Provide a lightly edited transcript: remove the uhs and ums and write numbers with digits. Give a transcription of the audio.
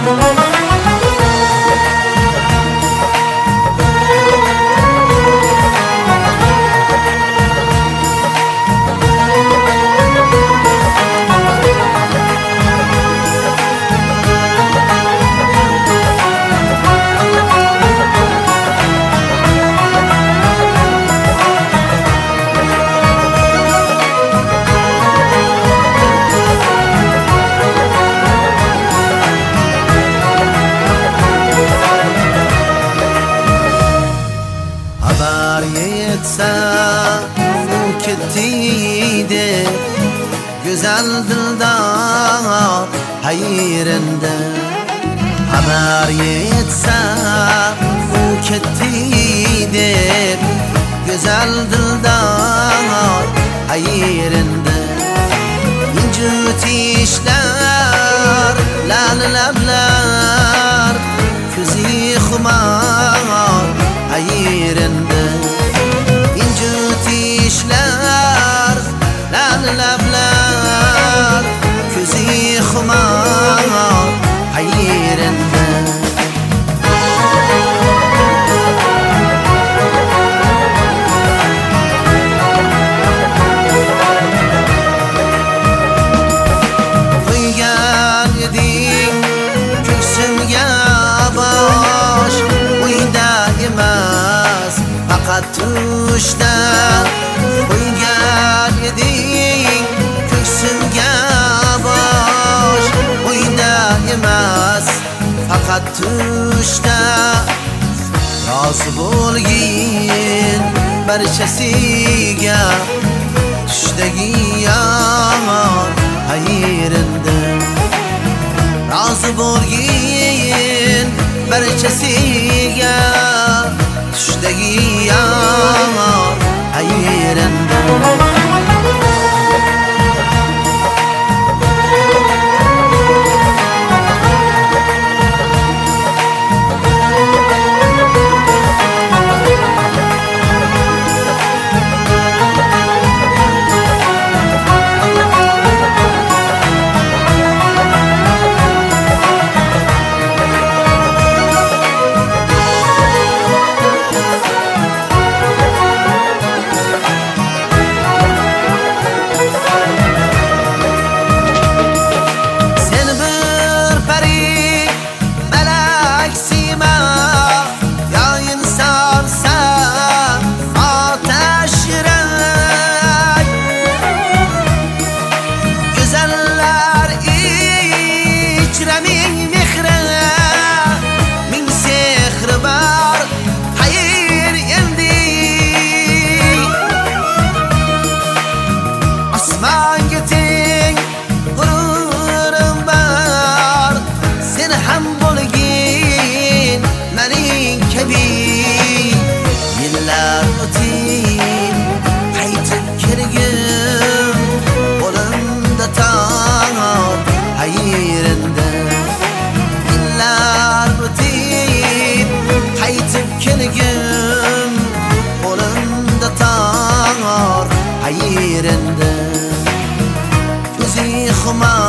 Haber yetse bu kettiydi güzel dildar hayrinde. Haber yetse bu kettiydi güzel dildar hayrinde. İncit işler lalablar küzi xumar hayrinde. İncit işler lalablar küzi xumar hayrinde. Uygan edin köksimge bosh, uyda emas faqat tushda. Uygan edin köksimge bosh, uyda emas faqat tushda. Rozi bo'lgin barchasiga tushdagi yomon hayrinde. Rozi bo'lgin barchasiga tushdagi yomon hayrinde. Yıllar öteyim qaytib kelgim qo'limda tor hayrinde. Yıllar öteyim qaytib kelgim qo'limda tor hayrinde. Ko'zi xumor